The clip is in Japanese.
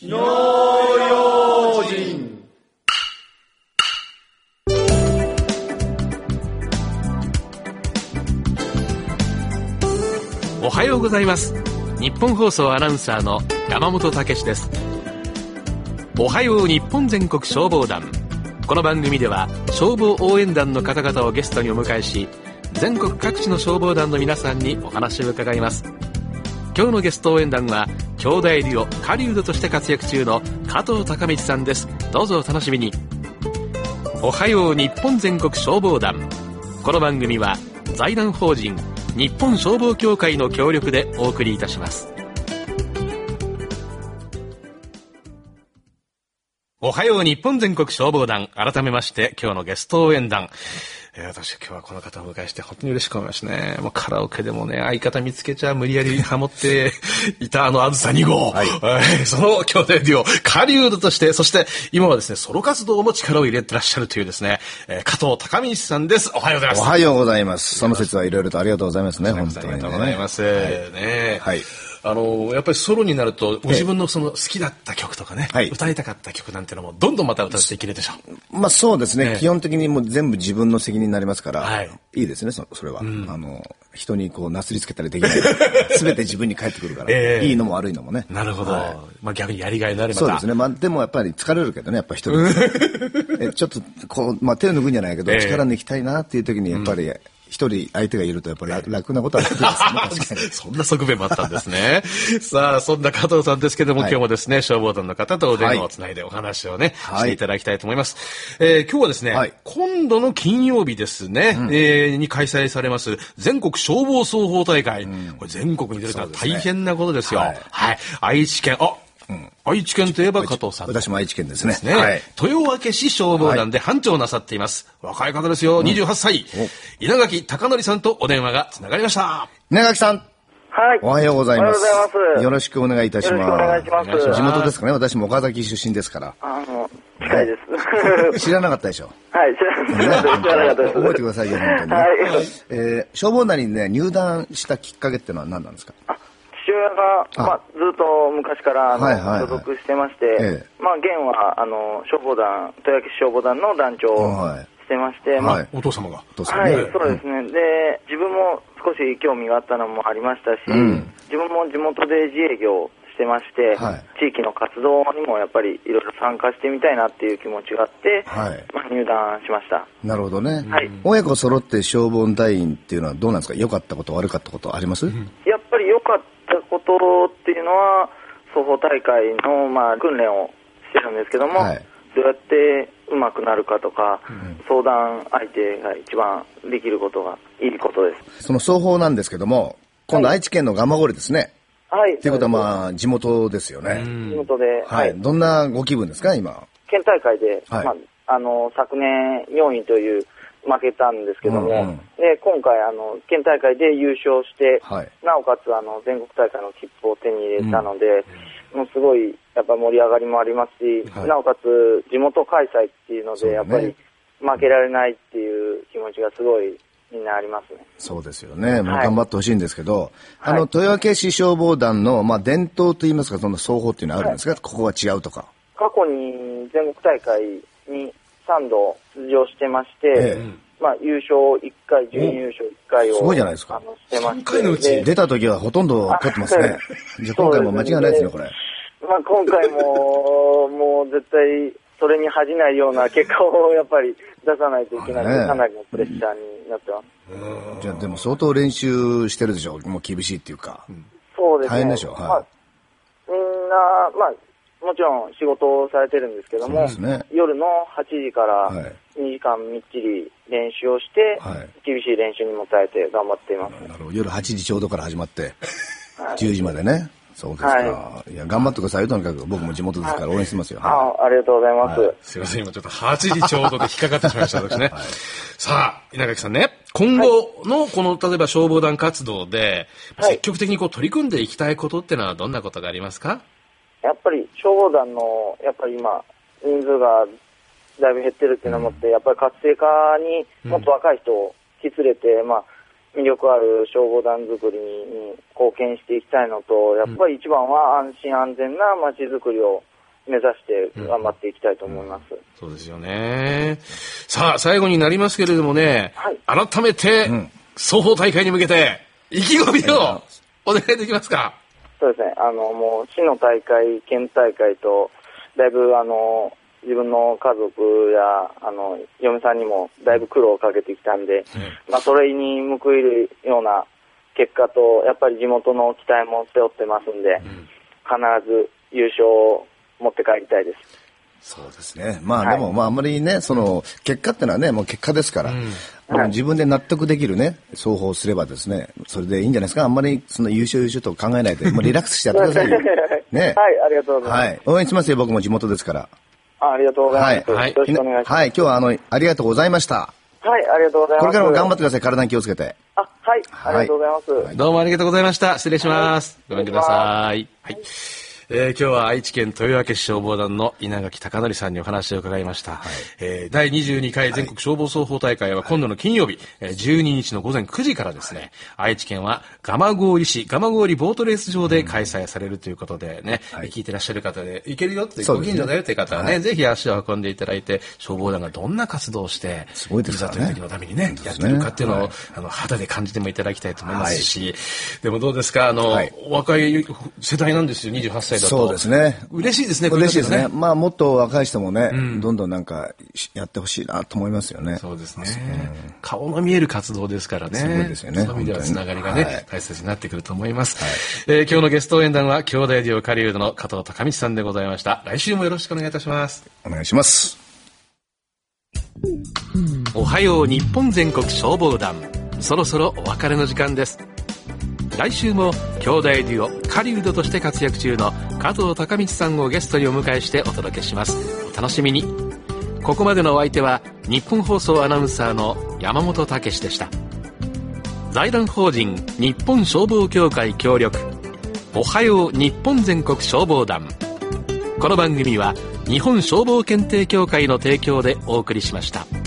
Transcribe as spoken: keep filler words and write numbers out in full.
火の用心。 おはようございます。日本放送アナウンサーの山本武史です。おはよう日本全国消防団。この番組では消防応援団の方々をゲストにお迎えし、全国各地の消防団の皆さんにお話を伺います。今日のゲスト応援団は兄弟デュオ狩人として活躍中の加藤孝道さんです。どうぞお楽しみに。おはよう日本全国消防団。この番組は財団法人日本消防協会の協力でお送りいたします。おはよう日本全国消防団。改めまして今日のゲスト応援団、えー、私今日はこの方をお迎えして本当に嬉しく思いましたね。もうカラオケでもね、相方見つけちゃ無理やりハモっていたあのあずさに号、はい、その兄弟デュオ狩人として、そして今はですねソロ活動も力を入れてらっしゃるというですね、えー、加藤孝道さんです。おはようございます。 おはようございます。その説はいろいろとありがとうございますね。本当に、ね、 ありがとうございます、はい、ね、はい、あのやっぱりソロになるとご自分のその好きだった曲とかね、はい、歌いたかった曲なんてのもどんどんまた歌っていけるでしょう。 まあそうですね、えー、基本的にもう全部自分の責任になりますから、はい、いいですね そ, それは、うん、あの人にこうなすりつけたりできない全て自分に返ってくるから、えー、いいのも悪いのもね。 なるほど、はい、まあ、逆にやりがいのある。またそうですね、まあ、でもやっぱり疲れるけどね、やっぱ一人えちょっとこう、まあ、手を抜くんじゃないけど、えー、力抜きたいなっていう時にやっぱり、うん、一人相手がいるとやっぱり 楽, 楽なことは楽ですね。確かにそんな側面もあったんですね。さあそんな加藤さんですけども、はい、今日もですね消防団の方とお電話をつないでお話をね、はい、していただきたいと思います。えー、今日はですね、はい、今度の金曜日ですね、うん、えー、に開催されます全国消防操法大会、うん、これ全国に出るのは大変なことですよ。はい、はい、愛知県、あうん、愛知県といえば加藤さん。 私も愛知県ですね。 ですね、はい、豊明市消防団で班長をなさっています、はい、若い方ですよ、うん、にじゅうはっさい、稲垣貴則さんとお電話がつながりました。 稲垣さん、 はい、 おはようございます。 おはようございます。 よろしくお願いいたします。 よろしくお願いします。 地元ですかね。私も岡崎出身ですから。 あの近いです。 知らなかったでしょ。 はい、知らなかったです。 覚えてくださいよ、本当に、ね。はい、えー、消防団にね入団したきっかけってのは何なんですか。 あ、父親がまあ、ずっと昔からあの、はいはいはい、所属してまして、ええ、まあ、現はあの消防団、豊明市消防団の団長をしてまして、はい、まあはい、お父様が。 お父様、 はい、そうですね、うん、で自分も少し興味があったのもありましたし、うん、自分も地元で自営業してまして、はい、地域の活動にもやっぱりいろいろ参加してみたいなっていう気持ちがあって、はい、まあ、入団しました。 なるほどね、 はい、 親子揃って消防隊員っていうのはどうなんですか。良かったこと悪かったことあります？うん、 やっぱり良かったことっていうのは双方大会の、まあ、訓練をしてるんですけども、はい、どうやって上手くなるかとか、うん、相談相手が一番できることがいいことです。 その双方なんですけども、今度愛知県の蒲郡ですね。 はい。 ということはまあ地元ですよね。 地元で、 はい。はい、どんなご気分ですか今。 県大会で、はい、まあ、あの昨年よんいという負けたんですけども、うんうん、で今回あの県大会で優勝して、はい、なおかつあの全国大会の切符を手に入れたので、うん、もうすごいやっぱ盛り上がりもありますし、はい、なおかつ地元開催っていうので、ね、やっぱり負けられないっていう気持ちがすごいみんなありますね。 そうですよね。もう頑張ってほしいんですけど、はい、あの豊明市消防団のまあ伝統といいますか、その双方っていうのはあるんですか、はい、ここは違うとか。 過去に全国大会にさんど出場してまして、ええ、まあ、優勝いっかい、準優勝いっかいをすごいじゃないですか。 あのしてまして、 さんかいのうち出た時はほとんど取ってますね。じゃあ今回も間違いないですね、これ。 まあ、今回ももう絶対それに恥じないような結果をやっぱり出さないといけないので、ね、かなりのプレッシャーになってます。 じゃあでも相当練習してるでしょう。もう厳しいっていうか。 そうですね。 大変でしょう。はい。 まあ、みんなまあもちろん仕事をされてるんですけども、ね、夜のはちじからにじかんみっちり練習をして、はい、厳しい練習にも耐えて頑張っています。 なるほど。夜はちじちょうどから始まってじゅうじまでね。そうですか、はい、いや頑張ってくださいよ。とにかく僕も地元ですから応援してますよ。 はい、あ, ありがとうございます、はい、 すいません今ちょっとはちじちょうどで引っかかってしまいましたですね、はい、さあ稲垣さんね、今後のこの例えば消防団活動で積極的にこう取り組んでいきたいことってのはどんなことがありますか？ やっぱり消防団のやっぱり今人数がだいぶ減ってるっていうのをもって、うん、やっぱり活性化にもっと若い人を引き連れて、うん、まあ魅力ある消防団作りに貢献していきたいのと、やっぱり一番は安心安全な街づくりを目指して頑張っていきたいと思います。うん、 そうですよね。さあ、最後になりますけれどもね、はい、改めて、うん、双方大会に向けて意気込みをお願いできますか？ そうですね。あの、もう市の大会、県大会と、だいぶあの、自分の家族や、あの、嫁さんにもだいぶ苦労をかけてきたんで、うん、まあ、それに報いるような結果と、やっぱり地元の期待も背負ってますんで、うん、必ず優勝を持って帰りたいです。 そうですね。まあ、はい、でも、まあ、あんまりね、その、結果ってのはね、もう結果ですから、うん、もう自分で納得できるね、双方すればですね、それでいいんじゃないですか。あんまり、その優勝優勝と考えないで、もうリラックスしてやってくださいよ。ね。 はい、ありがとうございます。はい。 応援しますよ、僕も地元ですから。 あ、ありがとうございます。はい。よろしくお願いします。はい、今日は、あの、ありがとうございました。はい、ありがとうございます。 これからも頑張ってください。体に気をつけて。 あ、はい、ありがとうございます。はい、 どうもありがとうございました。失礼します。はい、ごめんください。はい。えー、今日は愛知県豊明市消防団の稲垣貴則さんにお話を伺いました、はい。えー、だいにじゅうにかい全国消防双方大会は今度の金曜日、はい、じゅうににちの午前くじからですね、はい、愛知県は蒲郡市蒲郡ボートレース場で開催されるということでね、はい、聞いてらっしゃる方で行けるよってご近所だよっていう方はね、はい、ぜひ足を運んでいただいて、消防団がどんな活動をしてすごいですからね、 いざという時のためにねやってるかっていうのを、はい、あの肌で感じてもいただきたいと思いますし、はい、でもどうですか、あの、はい、若い世代なんですよ、にじゅうはっさいだと。 そうですね、 嬉しいですね。 嬉しいですね。まあもっと若い人もね、うん、どんどんなんかやってほしいなと思いますよね。 そうですね。うん、顔の見える活動ですからね。 すごいですよね。 そういう意味ではつながりがね、はい、大切になってくると思います。はい、えー、今日のゲスト応援団は兄弟デュオ狩人の加藤貴道さんでございました。来週もよろしくお願いいたします。 お願いします。 おはよう日本全国消防団。そろそろお別れの時間です。来週も兄弟デュオ狩人として活躍中の加藤貴道さんをゲストにお迎えしてお届けします。お楽しみに。ここまでのお相手は日本放送アナウンサーの山本武史でした。財団法人日本消防協会協力、おはよう日本全国消防団。この番組は日本消防検定協会の提供でお送りしました。